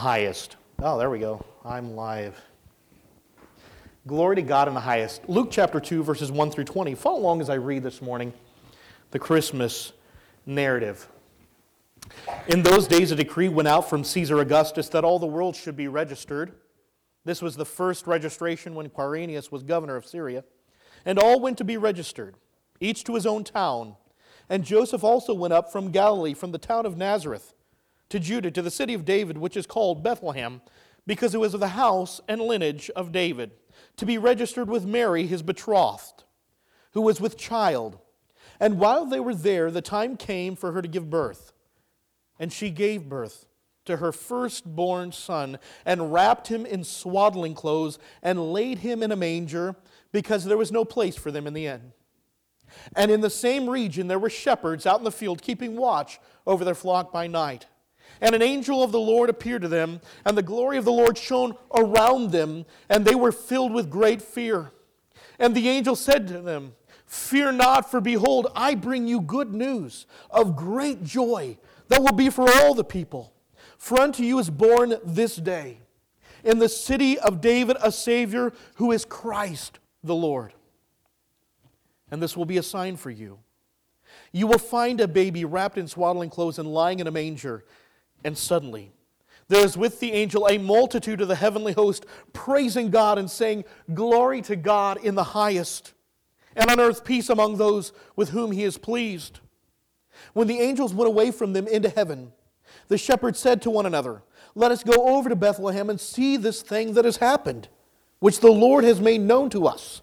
highest. Oh, there we go. I'm live. Glory to God in the highest. Luke chapter 2, verses 1 through 20. Follow along as I read this morning the Christmas narrative. In those days, a decree went out from Caesar Augustus that all the world should be registered. This was the first registration when Quirinius was governor of Syria. And all went to be registered, each to his own town. And Joseph also went up from Galilee, from the town of Nazareth, to Judah, to the city of David, which is called Bethlehem, because it was of the house and lineage of David, to be registered with Mary, his betrothed, who was with child. And while they were there, the time came for her to give birth. And she gave birth to her firstborn son, and wrapped him in swaddling clothes, and laid him in a manger, because there was no place for them in the inn. And in the same region there were shepherds out in the field, keeping watch over their flock by night. And an angel of the Lord appeared to them, and the glory of the Lord shone around them, and they were filled with great fear. And the angel said to them, "Fear not, for behold, I bring you good news of great joy that will be for all the people. For unto you is born this day in the city of David a Savior, who is Christ the Lord. And this will be a sign for you. You will find a baby wrapped in swaddling clothes and lying in a manger." And suddenly there is with the angel a multitude of the heavenly host, praising God and saying, "Glory to God in the highest, and on earth peace among those with whom He is pleased." When the angels went away from them into heaven, the shepherds said to one another, "Let us go over to Bethlehem and see this thing that has happened, which the Lord has made known to us."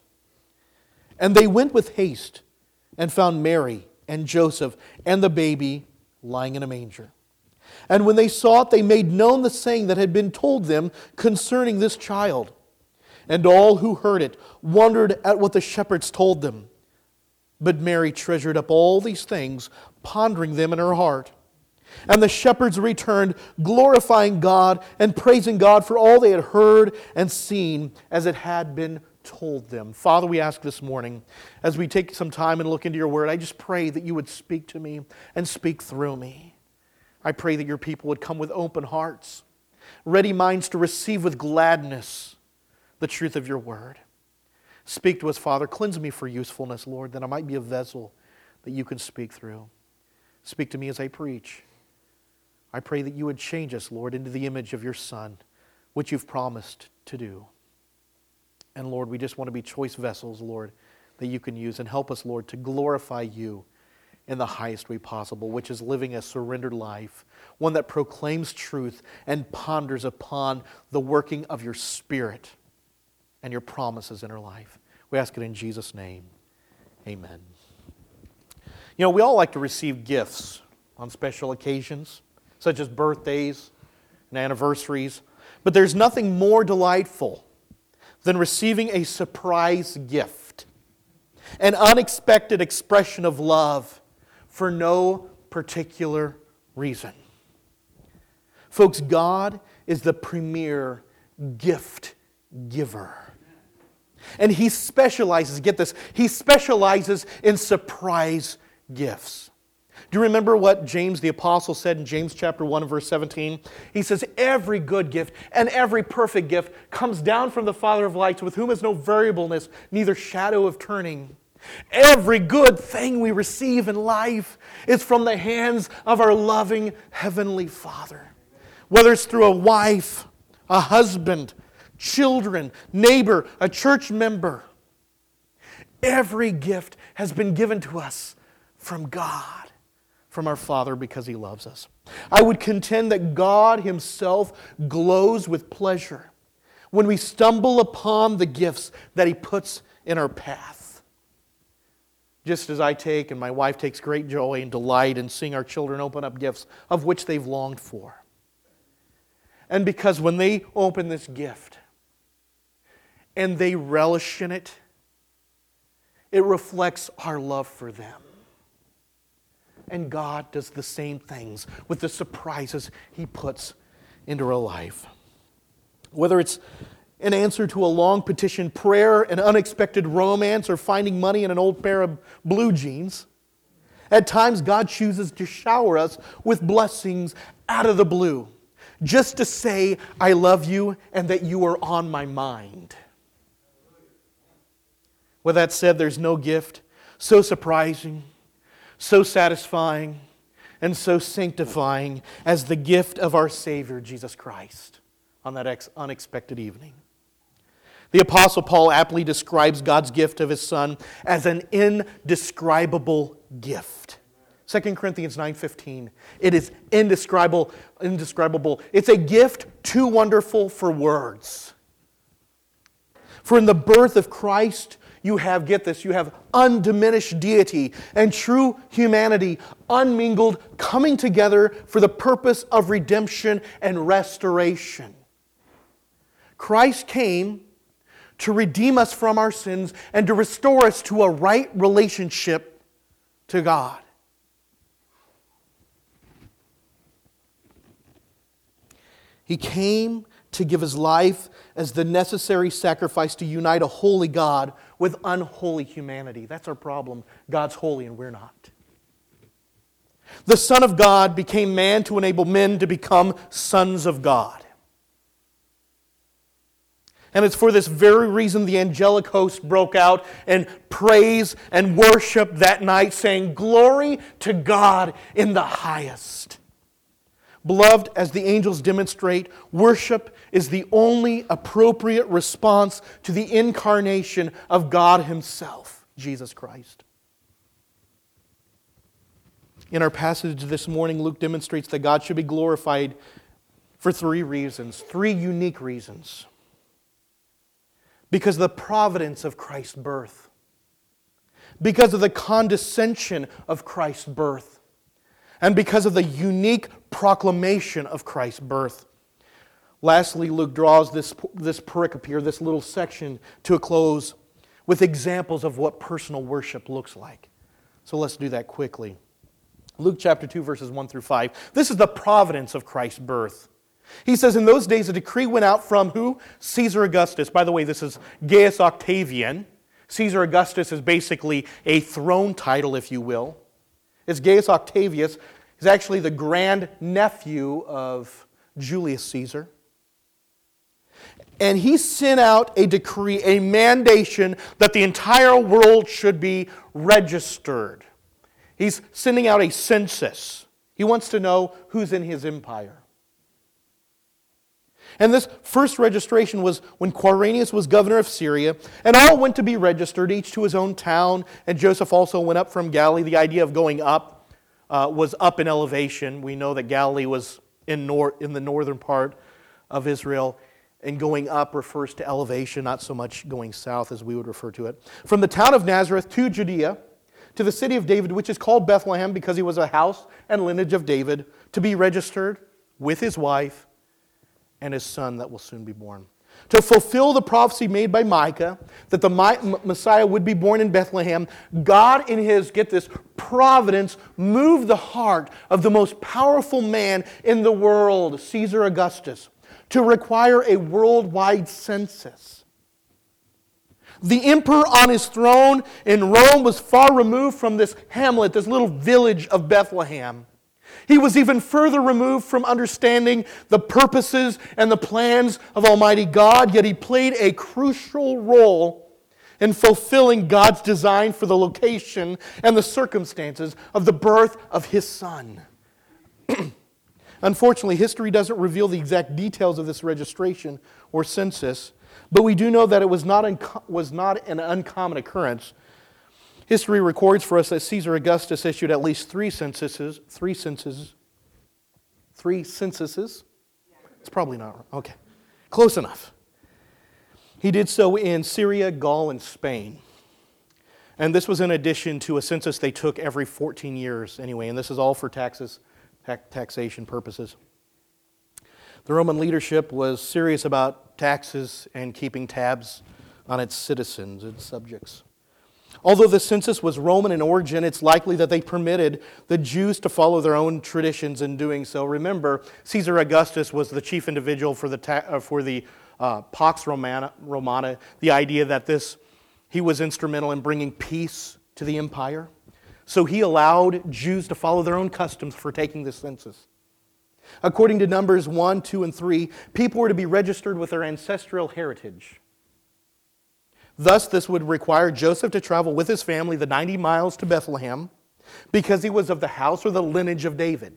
And they went with haste and found Mary and Joseph and the baby lying in a manger. And when they saw it, they made known the saying that had been told them concerning this child. And all who heard it wondered at what the shepherds told them. But Mary treasured up all these things, pondering them in her heart. And the shepherds returned, glorifying God and praising God for all they had heard and seen as it had been told them. Father, we ask this morning, as we take some time and look into your word, I just pray that you would speak to me and speak through me. I pray that your people would come with open hearts, ready minds to receive with gladness the truth of your word. Speak to us, Father. Cleanse me for usefulness, Lord, that I might be a vessel that you can speak through. Speak to me as I preach. I pray that you would change us, Lord, into the image of your Son, which you've promised to do. And Lord, we just want to be choice vessels, Lord, that you can use. And help us, Lord, to glorify you in the highest way possible, which is living a surrendered life, one that proclaims truth and ponders upon the working of your Spirit and your promises in our life. We ask it in Jesus' name. Amen. You know, we all like to receive gifts on special occasions, such as birthdays and anniversaries, but there's nothing more delightful than receiving a surprise gift, an unexpected expression of love for no particular reason. Folks, God is the premier gift giver. And He specializes, get this, He specializes in surprise gifts. Do you remember what James the Apostle said in James chapter 1 verse 17? He says, "Every good gift and every perfect gift comes down from the Father of lights, with whom is no variableness, neither shadow of turning." Every good thing we receive in life is from the hands of our loving Heavenly Father. Whether it's through a wife, a husband, children, neighbor, a church member. Every gift has been given to us from God, from our Father, because He loves us. I would contend that God Himself glows with pleasure when we stumble upon the gifts that He puts in our path. Just as I take and my wife takes great joy and delight in seeing our children open up gifts of which they've longed for. And because when they open this gift and they relish in it, it reflects our love for them. And God does the same things with the surprises He puts into our life. Whether it's an answer to a long petition prayer, an unexpected romance, or finding money in an old pair of blue jeans. At times, God chooses to shower us with blessings out of the blue. just to say I love you and that you are on my mind. With that said, there's no gift so surprising, so satisfying, and so sanctifying as the gift of our Savior, Jesus Christ, on that unexpected evening. The Apostle Paul aptly describes God's gift of His Son as an indescribable gift. 2 Corinthians 9:15. It is indescribable. It's a gift too wonderful for words. For in the birth of Christ, you have, get this, you have undiminished deity and true humanity unmingled, coming together for the purpose of redemption and restoration. Christ came to redeem us from our sins and to restore us to a right relationship to God. He came to give His life as the necessary sacrifice to unite a holy God with unholy humanity. That's our problem. God's holy and we're not. The Son of God became man to enable men to become sons of God. And it's for this very reason the angelic host broke out in praise and worship that night, saying, "Glory to God in the highest." Beloved, as the angels demonstrate, worship is the only appropriate response to the incarnation of God Himself, Jesus Christ. In our passage this morning, Luke demonstrates that God should be glorified for three reasons, three unique reasons. Because of the providence of Christ's birth, because of the condescension of Christ's birth, and because of the unique proclamation of Christ's birth. Lastly, Luke draws this pericope here, this little section, to a close with examples of what personal worship looks like. So let's do that quickly. Luke chapter 2, verses 1 through 5. This is the providence of Christ's birth. He says, in those days a decree went out from who? Caesar Augustus. By the way, this is Gaius Octavian. Caesar Augustus is basically a throne title, if you will. It's Gaius Octavius. He's actually the grand nephew of Julius Caesar. And he sent out a decree, a mandation that the entire world should be registered. He's sending out a census. He wants to know who's in his empire. And this first registration was when Quirinius was governor of Syria, and all went to be registered, each to his own town, and Joseph also went up from Galilee. The idea of going up was up in elevation. We know that Galilee was in the northern part of Israel, and going up refers to elevation, not so much going south as we would refer to it. From the town of Nazareth to Judea, to the city of David, which is called Bethlehem because he was a house and lineage of David, to be registered with his wife and his son that will soon be born. To fulfill the prophecy made by Micah that the Messiah would be born in Bethlehem, God in His, get this, providence moved the heart of the most powerful man in the world, Caesar Augustus, to require a worldwide census. The emperor on his throne in Rome was far removed from this hamlet, this little village of Bethlehem. He was even further removed from understanding the purposes and the plans of Almighty God, yet he played a crucial role in fulfilling God's design for the location and the circumstances of the birth of His Son. Unfortunately, history doesn't reveal the exact details of this registration or census, but we do know that it was not an uncommon occurrence. History records for us that Caesar Augustus issued at least three censuses. It's probably not wrong. Okay, close enough. He did so in Syria, Gaul, and Spain. And this was in addition to a census they took every 14 years anyway, and this is all for taxation purposes. The Roman leadership was serious about taxes and keeping tabs on its citizens, its subjects. Although the census was Roman in origin, it's likely that they permitted the Jews to follow their own traditions in doing so. Remember, Caesar Augustus was the chief individual for the Pax Romana, the idea that he was instrumental in bringing peace to the empire. So he allowed Jews to follow their own customs for taking the census. According to Numbers 1, 2, and 3, people were to be registered with their ancestral heritage. Thus, this would require Joseph to travel with his family the 90 miles to Bethlehem because he was of the house or the lineage of David.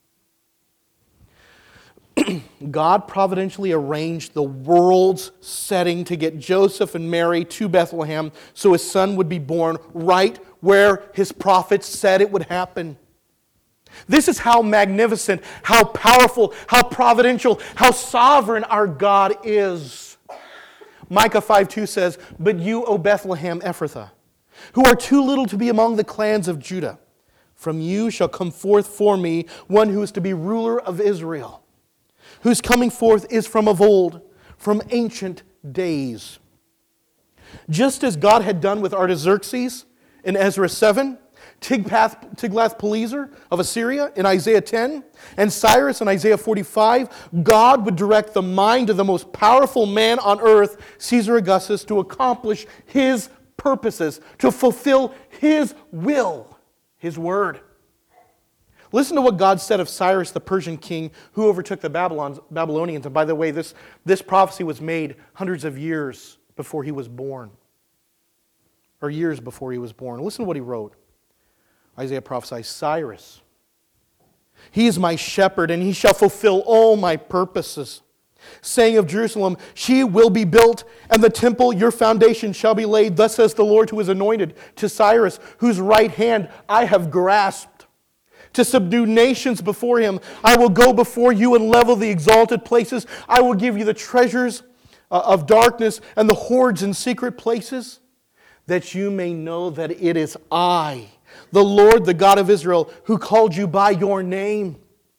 God providentially arranged the world's setting to get Joseph and Mary to Bethlehem so his son would be born right where his prophets said it would happen. This is how magnificent, how powerful, how providential, how sovereign our God is. Micah 5:2 says, "But you, O Bethlehem Ephrathah, who are too little to be among the clans of Judah, from you shall come forth for me one who is to be ruler of Israel, whose coming forth is from of old, from ancient days." Just as God had done with Artaxerxes in Ezra 7, Tiglath-Pileser of Assyria in Isaiah 10, and Cyrus in Isaiah 45, God would direct the mind of the most powerful man on earth, Caesar Augustus, to accomplish his purposes, to fulfill his will, his word. Listen to what God said of Cyrus, the Persian king, who overtook the Babylonians. And by the way, this prophecy was made hundreds of years before he was born, or years before he was born. Listen to what he wrote. Isaiah prophesies, "Cyrus, he is my shepherd, and he shall fulfill all my purposes. Saying of Jerusalem, she will be built, and the temple, your foundation, shall be laid. Thus says the Lord who is anointed to Cyrus, whose right hand I have grasped, to subdue nations before him. I will go before you and level the exalted places. I will give you the treasures of darkness and the hoards in secret places, that you may know that it is I, the Lord, the God of Israel, who called you by your name.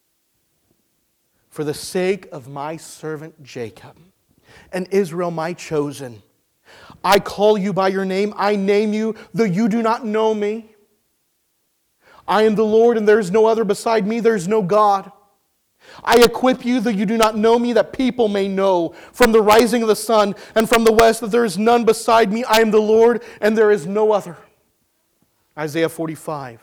For the sake of my servant Jacob and Israel my chosen, I call you by your name. I name you, though you do not know me. I am the Lord, and there is no other beside me. There is no God. I equip you, though you do not know me, that people may know from the rising of the sun and from the west that there is none beside me. I am the Lord, and there is no other." Isaiah 44,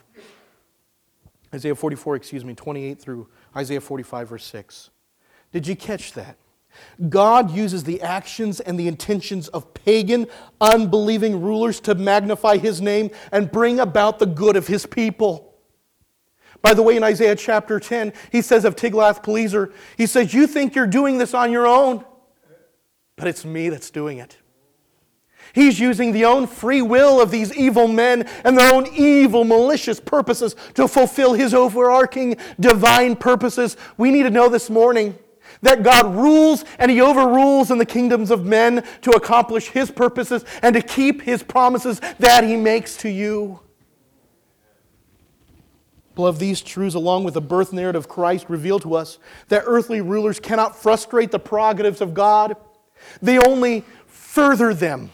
28 through Isaiah 45, verse 6. Did you catch that? God uses the actions and the intentions of pagan, unbelieving rulers to magnify His name and bring about the good of His people. By the way, in Isaiah chapter 10, he says of Tiglath-Pileser, he says, "You think you're doing this on your own, but it's me that's doing it." He's using the own free will of these evil men and their own evil, malicious purposes to fulfill His overarching divine purposes. We need to know this morning that God rules and He overrules in the kingdoms of men to accomplish His purposes and to keep His promises that He makes to you. Beloved, these truths, along with the birth narrative of Christ, reveal to us that earthly rulers cannot frustrate the prerogatives of God. They only further them.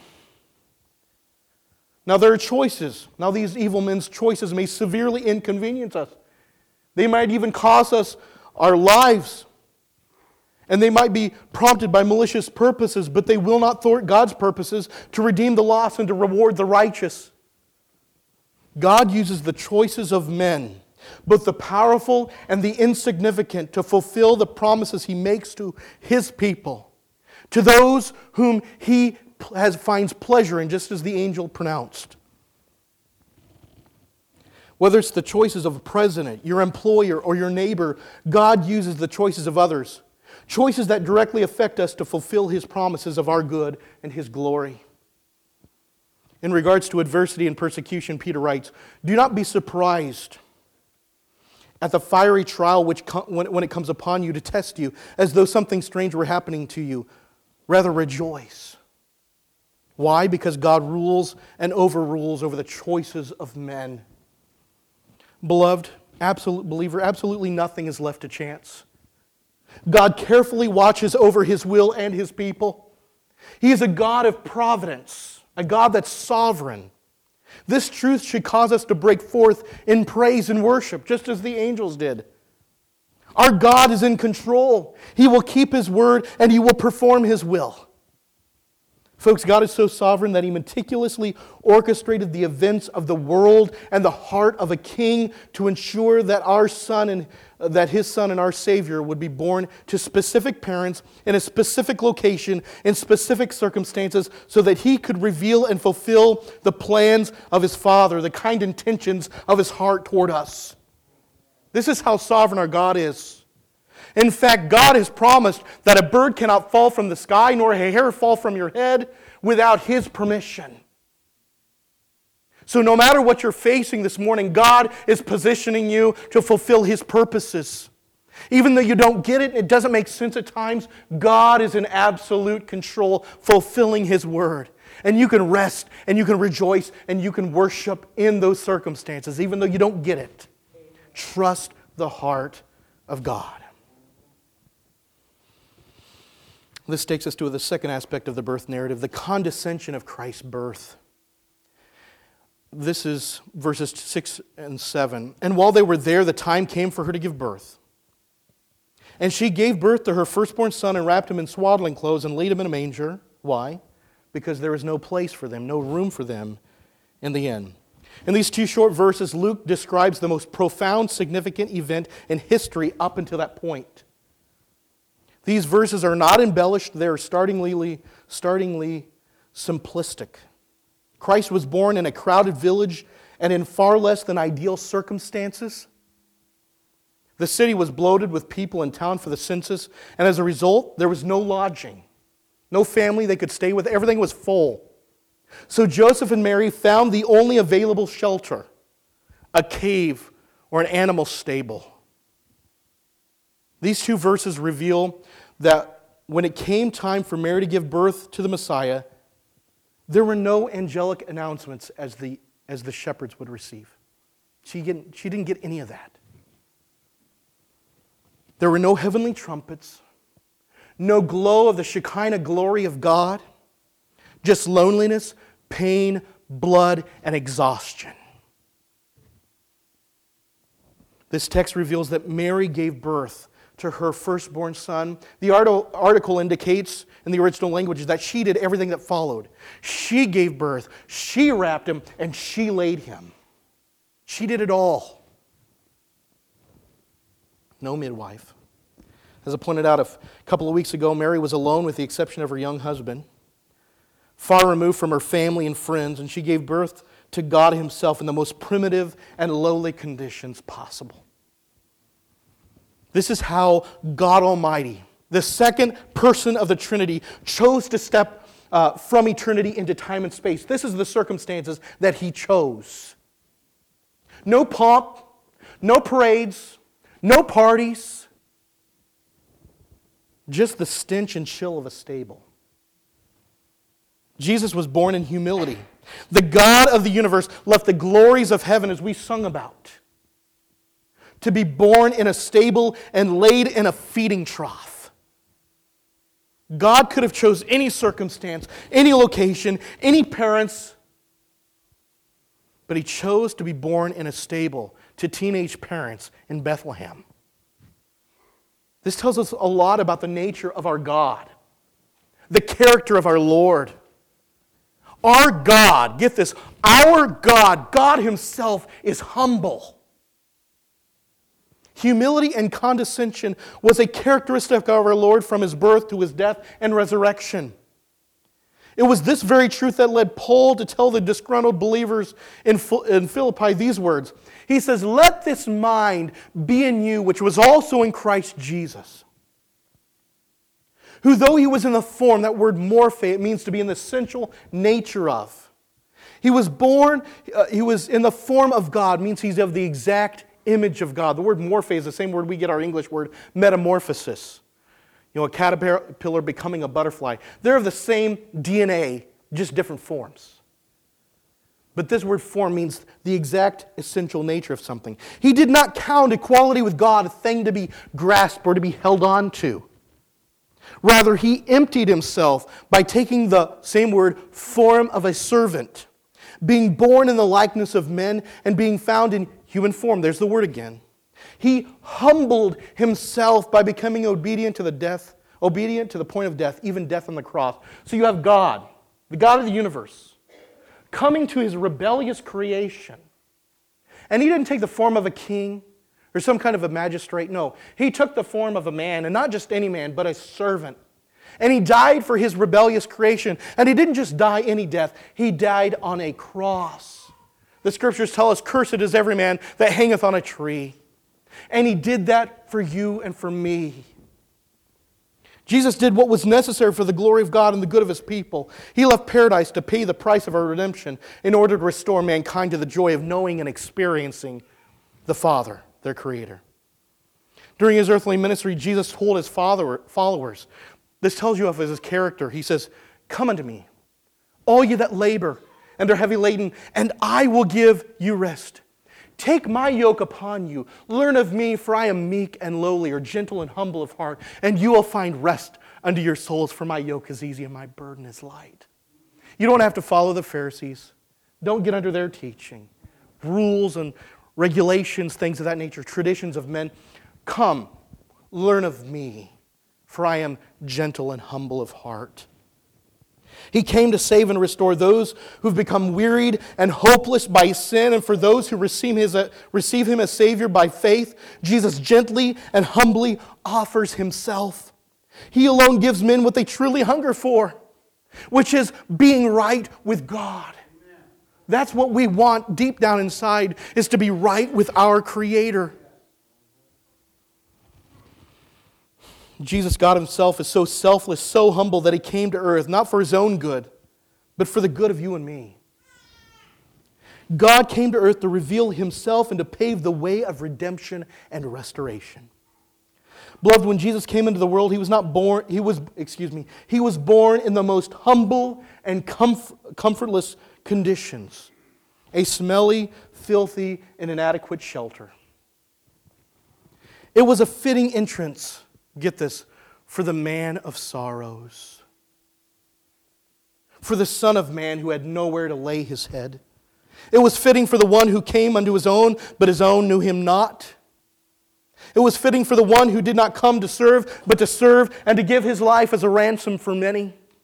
Now, there are choices. Now, these evil men's choices may severely inconvenience us. They might even cost us our lives. And they might be prompted by malicious purposes, but they will not thwart God's purposes to redeem the lost and to reward the righteous. God uses the choices of men, both the powerful and the insignificant, to fulfill the promises He makes to His people, to those whom He finds pleasure in, just as the angel pronounced. Whether it's the choices of a president, your employer, or your neighbor, God uses the choices of others, choices that directly affect us to fulfill His promises of our good and His glory. In regards to adversity and persecution, Peter writes, "Do not be surprised at the fiery trial when it comes upon you to test you, as though something strange were happening to you. Rather rejoice." Why? Because God rules and overrules over the choices of men. Beloved, absolute believer, absolutely nothing is left to chance. God carefully watches over His will and His people. He is a God of providence, a God that's sovereign. This truth should cause us to break forth in praise and worship, just as the angels did. Our God is in control. He will keep His word and He will perform His will. Folks, God is so sovereign that He meticulously orchestrated the events of the world and the heart of a king to ensure that His Son and our Savior would be born to specific parents in a specific location in specific circumstances so that He could reveal and fulfill the plans of His Father, the kind intentions of His heart toward us. This is how sovereign our God is. In fact, God has promised that a bird cannot fall from the sky, nor a hair fall from your head without His permission. So no matter what you're facing this morning, God is positioning you to fulfill His purposes. Even though you don't get it, it doesn't make sense at times, God is in absolute control, fulfilling His word. And you can rest, and you can rejoice, and you can worship in those circumstances, even though you don't get it. Trust the heart of God. This takes us to the second aspect of the birth narrative, the condescension of Christ's birth. This is verses 6 and 7. And while they were there, the time came for her to give birth. And she gave birth to her firstborn son and wrapped him in swaddling clothes and laid him in a manger. Why? Because there was no place for them, no room for them in the inn. In these two short verses, Luke describes the most profound, significant event in history up until that point. These verses are not embellished, they're startlingly simplistic. Christ was born in a crowded village and in far less than ideal circumstances. The city was bloated with people in town for the census, and as a result, there was no lodging, no family they could stay with. Everything was full. So Joseph and Mary found the only available shelter, a cave or an animal stable. These two verses reveal that when it came time for Mary to give birth to the Messiah, there were no angelic announcements as the shepherds would receive. She didn't get any of that. There were no heavenly trumpets, no glow of the Shekinah glory of God, just loneliness, pain, blood, and exhaustion. This text reveals that Mary gave birth to her firstborn son. The article indicates in the original language that she did everything that followed. She gave birth, she wrapped him, and she laid him. She did it all. No midwife. As I pointed out a couple of weeks ago, Mary was alone with the exception of her young husband, far removed from her family and friends, and she gave birth to God Himself in the most primitive and lowly conditions possible. This is how God Almighty, the second person of the Trinity, chose to step from eternity into time and space. This is the circumstances that He chose. No pomp, no parades, no parties, just the stench and chill of a stable. Jesus was born in humility. The God of the universe left the glories of heaven, as we sung about, to be born in a stable and laid in a feeding trough. God could have chose any circumstance, any location, any parents, but He chose to be born in a stable to teenage parents in Bethlehem. This tells us a lot about the nature of our God, the character of our Lord. Our God, get this, our God, God Himself is humble. Humility and condescension was a characteristic of our Lord from His birth to His death and resurrection. It was this very truth that led Paul to tell the disgruntled believers in Philippi these words. He says, "Let this mind be in you, which was also in Christ Jesus, who though He was in the form," that word morphe, it means to be in the essential nature of. He was born, He was in the form of God, means He's of the exact image of God. The word morphe is the same word we get our English word metamorphosis. You know, a caterpillar becoming a butterfly. They're of the same DNA, just different forms. But this word form means the exact essential nature of something. He did not count equality with God a thing to be grasped or to be held on to. Rather, He emptied Himself by taking the same word, form of a servant, being born in the likeness of men and being found in human form. There's the word again. He humbled Himself by becoming obedient to the point of death, even death on the cross. So you have God, the God of the universe, coming to his rebellious creation. And he didn't take the form of a king or some kind of a magistrate. No, he took the form of a man, and not just any man, but a servant. And he died for his rebellious creation. And he didn't just die any death. He died on a cross. The scriptures tell us, cursed is every man that hangeth on a tree. And he did that for you and for me. Jesus did what was necessary for the glory of God and the good of his people. He left paradise to pay the price of our redemption in order to restore mankind to the joy of knowing and experiencing the Father, their Creator. During his earthly ministry, Jesus told his followers, this tells you of his character. He says, come unto me, all you that labor and are heavy laden, and I will give you rest. Take my yoke upon you. Learn of me, for I am meek and lowly, or gentle and humble of heart, and you will find rest unto your souls, for my yoke is easy and my burden is light. You don't have to follow the Pharisees. Don't get under their teaching. Rules and regulations, things of that nature, traditions of men. Come, learn of me, for I am gentle and humble of heart. He came to save and restore those who've become wearied and hopeless by sin, and for those who receive him as Savior by faith, Jesus gently and humbly offers himself. He alone gives men what they truly hunger for, which is being right with God. That's what we want deep down inside, is to be right with our Creator. Jesus, God himself, is so selfless, so humble that he came to earth, not for his own good, but for the good of you and me. God came to earth to reveal himself and to pave the way of redemption and restoration. Beloved, when Jesus came into the world, he was born in the most humble and comfortless conditions. A smelly, filthy, and inadequate shelter. It was a fitting entrance, get this, for the man of sorrows. For the Son of Man who had nowhere to lay his head. It was fitting for the one who came unto his own, but his own knew him not. It was fitting for the one who did not come to serve, but to serve and to give his life as a ransom for many.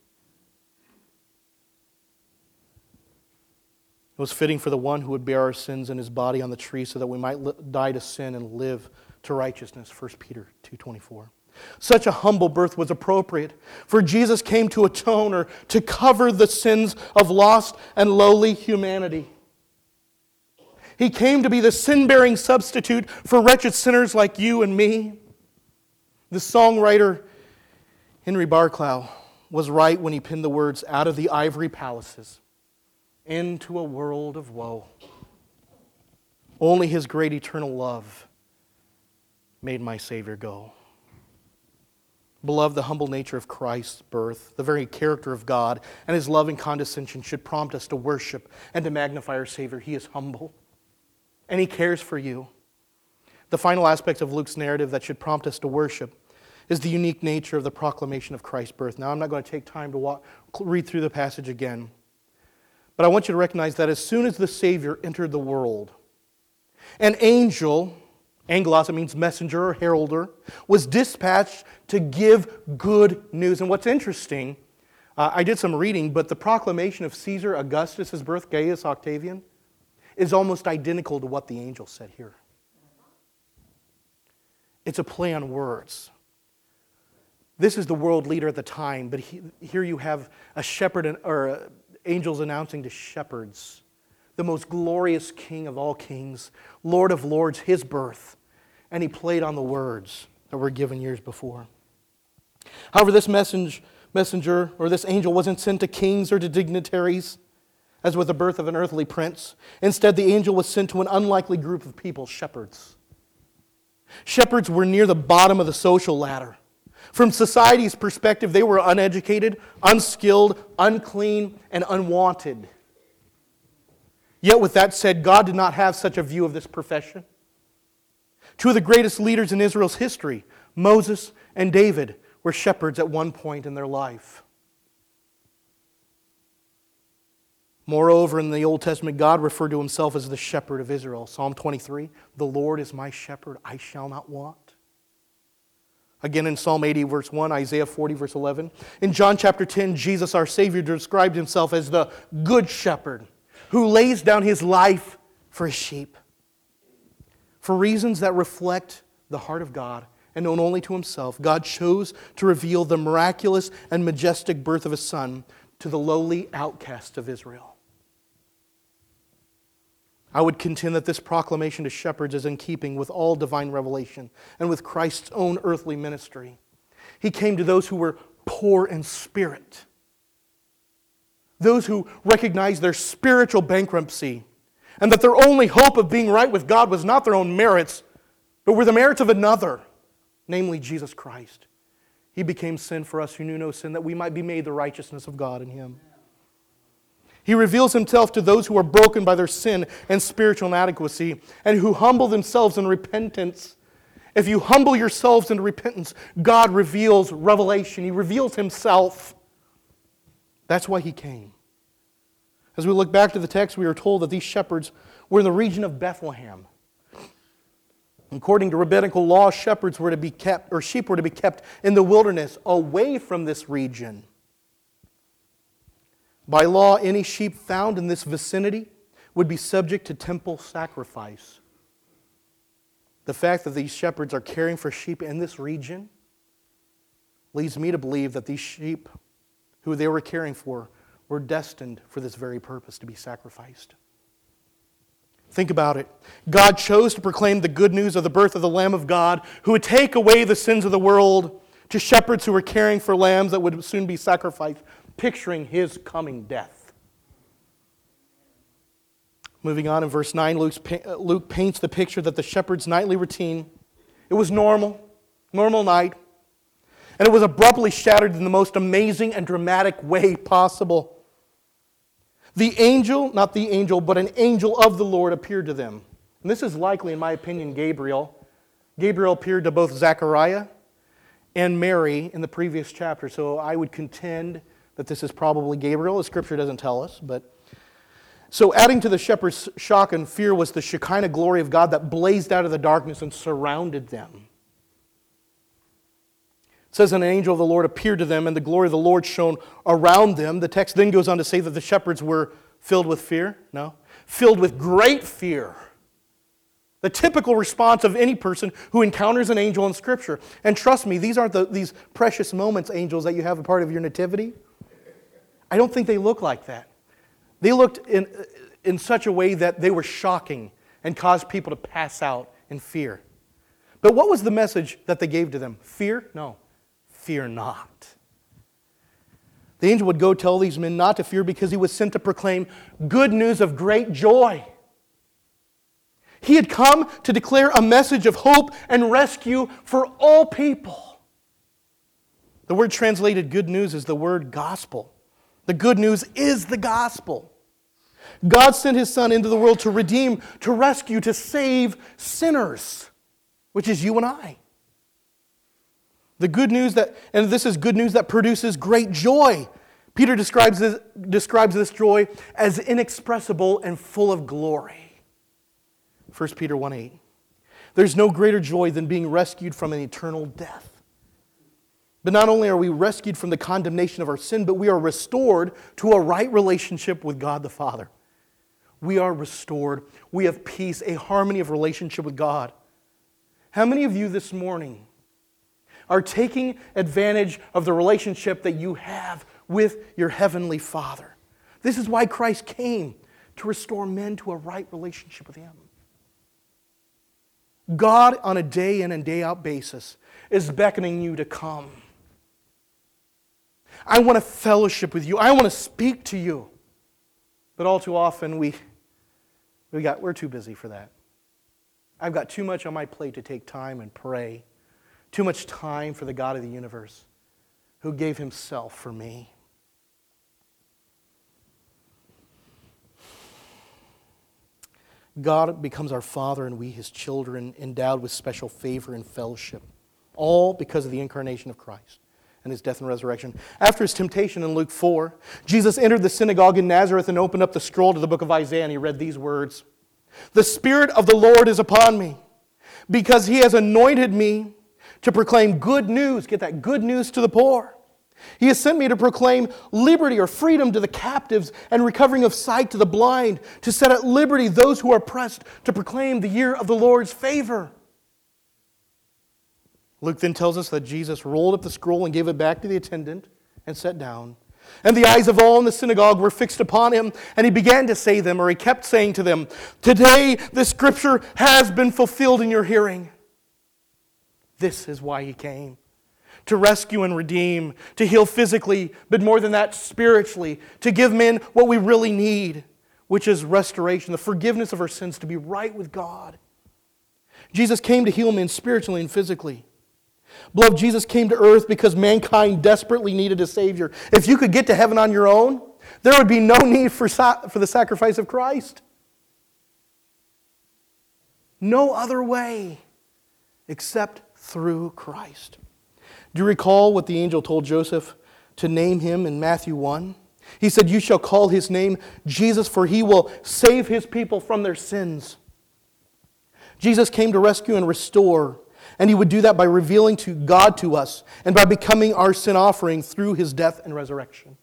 It was fitting for the one who would bear our sins in his body on the tree so that we might die to sin and live to righteousness, 1 Peter 2:24. Such a humble birth was appropriate, for Jesus came to atone or to cover the sins of lost and lowly humanity. He came to be the sin-bearing substitute for wretched sinners like you and me. The songwriter Henry Barclough was right when he penned the words, "Out of the ivory palaces, into a world of woe. Only his great eternal love made my Savior go." Beloved, the humble nature of Christ's birth, the very character of God, and his loving condescension should prompt us to worship and to magnify our Savior. He is humble, and he cares for you. The final aspect of Luke's narrative that should prompt us to worship is the unique nature of the proclamation of Christ's birth. Now, I'm not going to take time to read through the passage again, but I want you to recognize that as soon as the Savior entered the world, an angel, angelos, it means messenger or heralder, was dispatched to give good news. And what's interesting, I did some reading, but the proclamation of Caesar Augustus' birth, Gaius Octavian, is almost identical to what the angel said here. It's a play on words. This is the world leader at the time, but here you have a shepherd or angels announcing to shepherds the most glorious King of all kings, Lord of lords, his birth. And he played on the words that were given years before. However, this messenger or this angel wasn't sent to kings or to dignitaries, as with the birth of an earthly prince. Instead, the angel was sent to an unlikely group of people, shepherds. Shepherds were near the bottom of the social ladder. From society's perspective, they were uneducated, unskilled, unclean, and unwanted. Yet with that said, God did not have such a view of this profession. Two of the greatest leaders in Israel's history, Moses and David, were shepherds at one point in their life. Moreover, in the Old Testament, God referred to himself as the shepherd of Israel. Psalm 23, "The Lord is my shepherd, I shall not want." Again in Psalm 80, verse 1, Isaiah 40, verse 11. In John chapter 10, Jesus, our Savior, described himself as the good shepherd who lays down his life for his sheep. For reasons that reflect the heart of God and known only to himself, God chose to reveal the miraculous and majestic birth of his Son to the lowly outcast of Israel. I would contend that this proclamation to shepherds is in keeping with all divine revelation and with Christ's own earthly ministry. He came to those who were poor in spirit, those who recognized their spiritual bankruptcy, and that their only hope of being right with God was not their own merits, but were the merits of another, namely Jesus Christ. He became sin for us who knew no sin, that we might be made the righteousness of God in Him. He reveals Himself to those who are broken by their sin and spiritual inadequacy, and who humble themselves in repentance. If you humble yourselves in repentance, God reveals revelation. He reveals Himself. That's why He came. As we look back to the text, we are told that these shepherds were in the region of Bethlehem. According to rabbinical law, shepherds were to be kept, or sheep were to be kept in the wilderness, away from this region. By law, any sheep found in this vicinity would be subject to temple sacrifice. The fact that these shepherds are caring for sheep in this region leads me to believe that these sheep who they were caring for were destined for this very purpose, to be sacrificed. Think about it. God chose to proclaim the good news of the birth of the Lamb of God, who would take away the sins of the world, to shepherds who were caring for lambs that would soon be sacrificed, picturing His coming death. Moving on in verse 9, Luke paints the picture that the shepherd's nightly routine, it was normal night, and it was abruptly shattered in the most amazing and dramatic way possible. The angel, not the angel, but an angel of the Lord appeared to them. And this is likely, in my opinion, Gabriel. Gabriel appeared to both Zechariah and Mary in the previous chapter. So I would contend that this is probably Gabriel. The Scripture doesn't tell us. So adding to the shepherd's shock and fear was the Shekinah glory of God that blazed out of the darkness and surrounded them. It says, an angel of the Lord appeared to them, and the glory of the Lord shone around them. The text then goes on to say that the shepherds were filled with fear. No. Filled with great fear. The typical response of any person who encounters an angel in Scripture. And trust me, these aren't these precious moments, angels, that you have a part of your nativity. I don't think they look like that. They looked in such a way that they were shocking and caused people to pass out in fear. But what was the message that they gave to them? Fear? No. Fear not. The angel would go tell these men not to fear because he was sent to proclaim good news of great joy. He had come to declare a message of hope and rescue for all people. The word translated good news is the word gospel. The good news is the gospel. God sent His Son into the world to redeem, to rescue, to save sinners, which is you and I. The good news and this is good news that produces great joy. Peter describes this joy as inexpressible and full of glory. 1 Peter 1:8. There's no greater joy than being rescued from an eternal death. But not only are we rescued from the condemnation of our sin, but we are restored to a right relationship with God the Father. We are restored. We have peace, a harmony of relationship with God. How many of you this morning are taking advantage of the relationship that you have with your Heavenly Father? This is why Christ came, to restore men to a right relationship with Him. God, on a day in and day out basis, is beckoning you to come. I want to fellowship with you. I want to speak to you. But all too often we're too busy for that. I've got too much on my plate to take time and pray. Too much time for the God of the universe who gave Himself for me. God becomes our Father and we His children, endowed with special favor and fellowship, all because of the incarnation of Christ and His death and resurrection. After His temptation in Luke 4, Jesus entered the synagogue in Nazareth and opened up the scroll to the book of Isaiah, and He read these words: "The Spirit of the Lord is upon me, because He has anointed me to proclaim good news, get that, good news to the poor. He has sent me to proclaim liberty or freedom to the captives and recovering of sight to the blind, to set at liberty those who are oppressed, to proclaim the year of the Lord's favor. Luke then tells us that Jesus rolled up the scroll and gave it back to the attendant and sat down. And the eyes of all in the synagogue were fixed upon him, and he began to say to them, or he kept saying to them, "Today this scripture has been fulfilled in your hearing." This is why he came. To rescue and redeem, to heal physically, but more than that, spiritually, to give men what we really need, which is restoration, the forgiveness of our sins, to be right with God. Jesus came to heal men spiritually and physically. Beloved, Jesus came to earth because mankind desperately needed a Savior. If you could get to heaven on your own, there would be no need for the sacrifice of Christ. No other way except through Christ. Do you recall what the angel told Joseph to name him in Matthew 1? He said, "You shall call his name Jesus, for he will save his people from their sins." Jesus came to rescue and restore, and he would do that by revealing to God to us and by becoming our sin offering through his death and resurrection.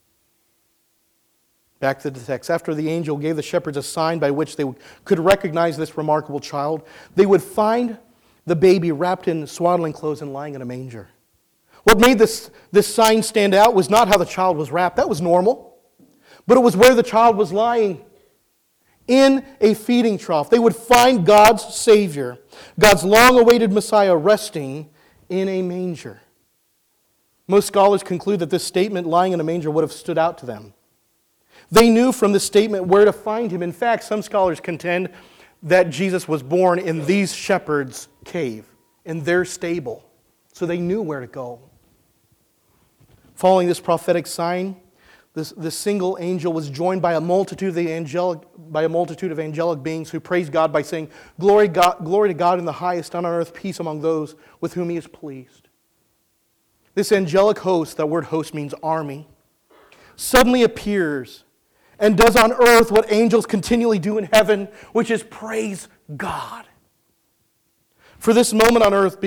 Back to the text. After the angel gave the shepherds a sign by which they could recognize this remarkable child, they would find the baby wrapped in swaddling clothes and lying in a manger. What made this sign stand out was not how the child was wrapped. That was normal. But it was where the child was lying, in a feeding trough. They would find God's Savior, God's long-awaited Messiah, resting in a manger. Most scholars conclude that this statement, lying in a manger, would have stood out to them. They knew from this statement where to find him. In fact, some scholars contend that Jesus was born in these shepherds' cave, in their stable. So they knew where to go. Following this prophetic sign, this single angel was joined by a multitude of angelic beings who praised God by saying, glory to God in the highest, and on earth peace among those with whom he is pleased. This angelic host, that word host means army, suddenly appears and does on earth what angels continually do in heaven, which is praise God. For this moment on earth,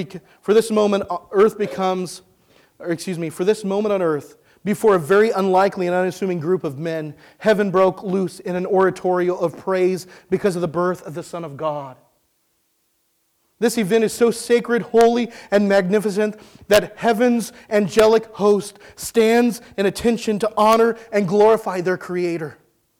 before a very unlikely and unassuming group of men, heaven broke loose in an oratorio of praise because of the birth of the Son of God. This event is so sacred, holy, and magnificent that heaven's angelic host stands in attention to honor and glorify their Creator.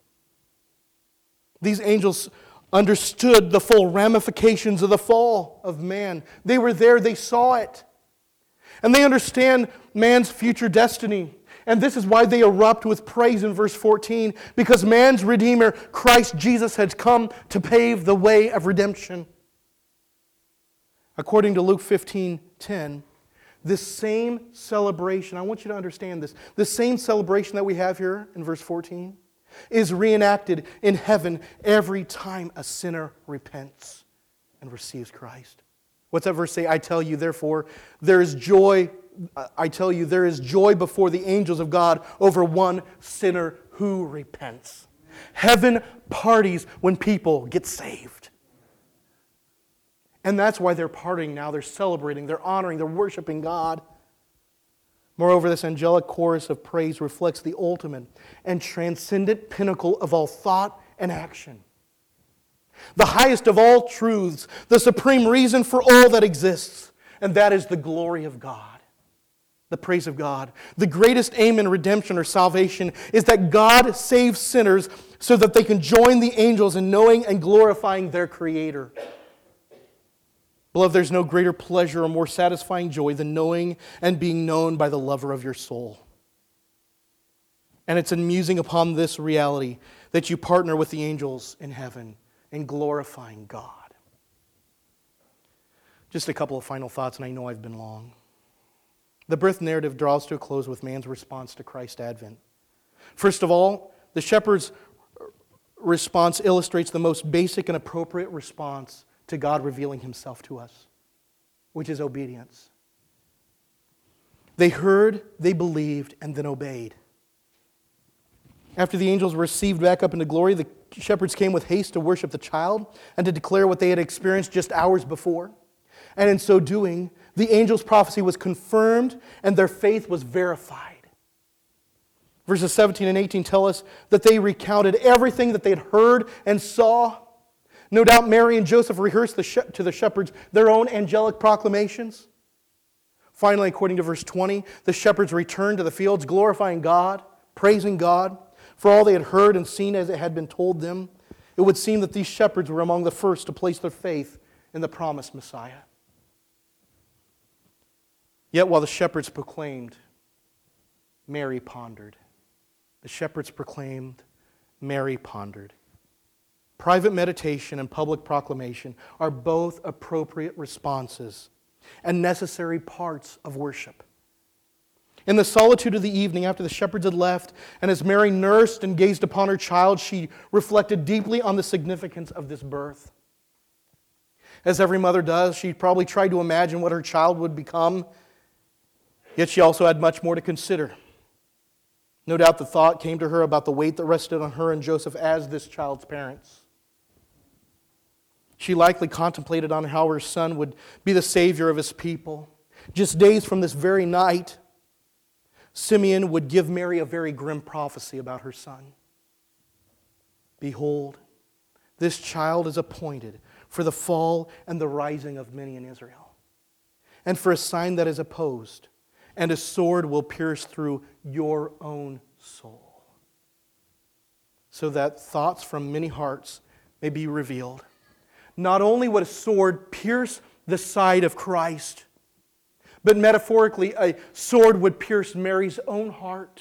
These angels understood the full ramifications of the fall of man. They were there, they saw it. And they understand man's future destiny. And this is why they erupt with praise in verse 14, because man's Redeemer, Christ Jesus, has come to pave the way of redemption. According to Luke 15:10, this same celebration, I want you to understand this same celebration that we have here in verse 14 is reenacted in heaven every time a sinner repents and receives Christ. What's that verse say? I tell you, therefore, there is joy before the angels of God over one sinner who repents. Heaven parties when people get saved. And that's why they're partying now. They're celebrating, they're honoring, they're worshiping God. Moreover, this angelic chorus of praise reflects the ultimate and transcendent pinnacle of all thought and action. The highest of all truths, the supreme reason for all that exists, and that is the glory of God, the praise of God. The greatest aim in redemption or salvation is that God saves sinners so that they can join the angels in knowing and glorifying their Creator. Beloved, there's no greater pleasure or more satisfying joy than knowing and being known by the lover of your soul. And it's in musing upon this reality that you partner with the angels in heaven in glorifying God. Just a couple of final thoughts, and I know I've been long. The birth narrative draws to a close with man's response to Christ's advent. First of all, the shepherd's response illustrates the most basic and appropriate response to God revealing himself to us, which is obedience. They heard, they believed, and then obeyed. After the angels were received back up into glory, the shepherds came with haste to worship the child and to declare what they had experienced just hours before. And in so doing, The angel's prophecy was confirmed and their faith was verified. Verses 17 and 18 tell us that they recounted everything that they had heard and saw. No doubt Mary and Joseph rehearsed to the shepherds their own angelic proclamations. Finally, according to verse 20, the shepherds returned to the fields, glorifying God, praising God for all they had heard and seen as it had been told them. It would seem that these shepherds were among the first to place their faith in the promised Messiah. Yet while the shepherds proclaimed, Mary pondered. The shepherds proclaimed, Mary pondered. Private meditation and public proclamation are both appropriate responses and necessary parts of worship. In the solitude of the evening, after the shepherds had left, and as Mary nursed and gazed upon her child, she reflected deeply on the significance of this birth. As every mother does, she probably tried to imagine what her child would become, yet she also had much more to consider. No doubt the thought came to her about the weight that rested on her and Joseph as this child's parents. She likely contemplated on how her son would be the Savior of his people. Just days from this very night, Simeon would give Mary a very grim prophecy about her son. Behold, this child is appointed for the fall and the rising of many in Israel, and for a sign that is opposed, and a sword will pierce through your own soul, so that thoughts from many hearts may be revealed. Not only would a sword pierce the side of Christ, but metaphorically, a sword would pierce Mary's own heart.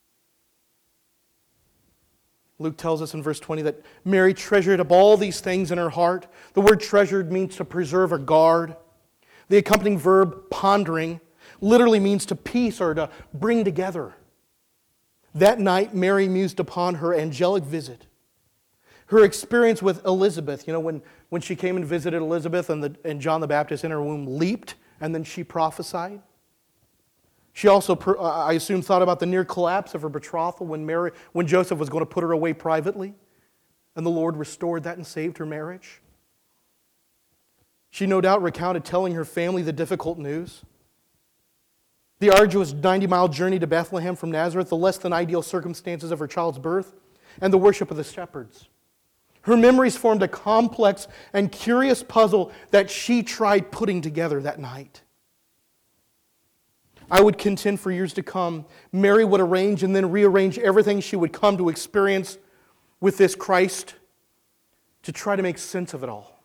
Luke tells us in verse 20 that Mary treasured up all these things in her heart. The word treasured means to preserve or guard. The accompanying verb, pondering, literally means to piece or to bring together. That night, Mary mused upon her angelic visit. Her experience with Elizabeth, when she came and visited Elizabeth and John the Baptist in her womb leaped, and then she prophesied. She also, I assume, thought about the near collapse of her betrothal when Joseph was going to put her away privately, and the Lord restored that and saved her marriage. She no doubt recounted telling her family the difficult news. The arduous 90-mile journey to Bethlehem from Nazareth, the less than ideal circumstances of her child's birth, and the worship of the shepherds. Her memories formed a complex and curious puzzle that she tried putting together that night. I would contend for years to come, Mary would arrange and then rearrange everything she would come to experience with this Christ to try to make sense of it all.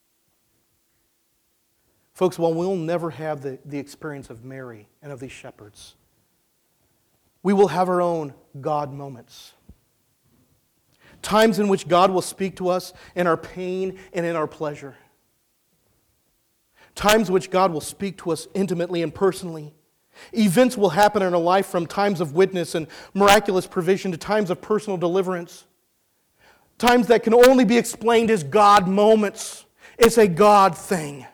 Folks, while we'll never have the experience of Mary and of these shepherds, we will have our own God moments. Times in which God will speak to us in our pain and in our pleasure. Times in which God will speak to us intimately and personally. Events will happen in our life from times of witness and miraculous provision to times of personal deliverance. Times that can only be explained as God moments. It's a God thing.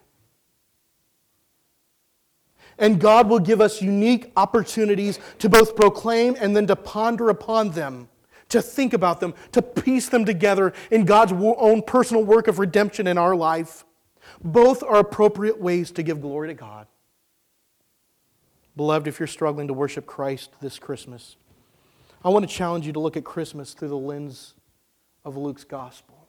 And God will give us unique opportunities to both proclaim and then to ponder upon them, to think about them, to piece them together in God's own personal work of redemption in our life. Both are appropriate ways to give glory to God. Beloved, if you're struggling to worship Christ this Christmas, I want to challenge you to look at Christmas through the lens of Luke's gospel.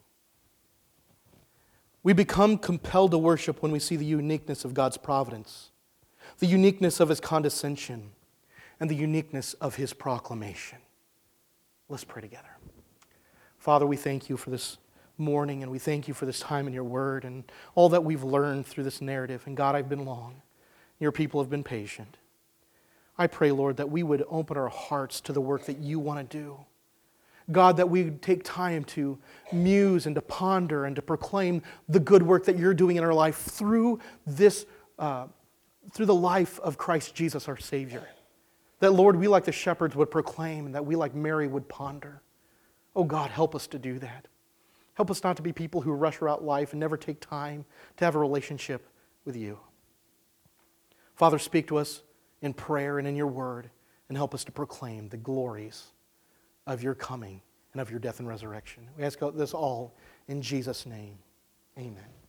We become compelled to worship when we see the uniqueness of God's providence, the uniqueness of His condescension, and the uniqueness of His proclamation. Let's pray together. Father, we thank You for this morning, and we thank You for this time in Your Word and all that we've learned through this narrative. And God, I've been long. Your people have been patient. I pray, Lord, that we would open our hearts to the work that You want to do. God, that we would take time to muse and to ponder and to proclaim the good work that You're doing in our life through this, through the life of Christ Jesus, our Savior. That, Lord, we like the shepherds would proclaim and that we like Mary would ponder. Oh God, help us to do that. Help us not to be people who rush throughout life and never take time to have a relationship with You. Father, speak to us in prayer and in Your Word and help us to proclaim the glories of Your coming and of Your death and resurrection. We ask this all in Jesus' name. Amen.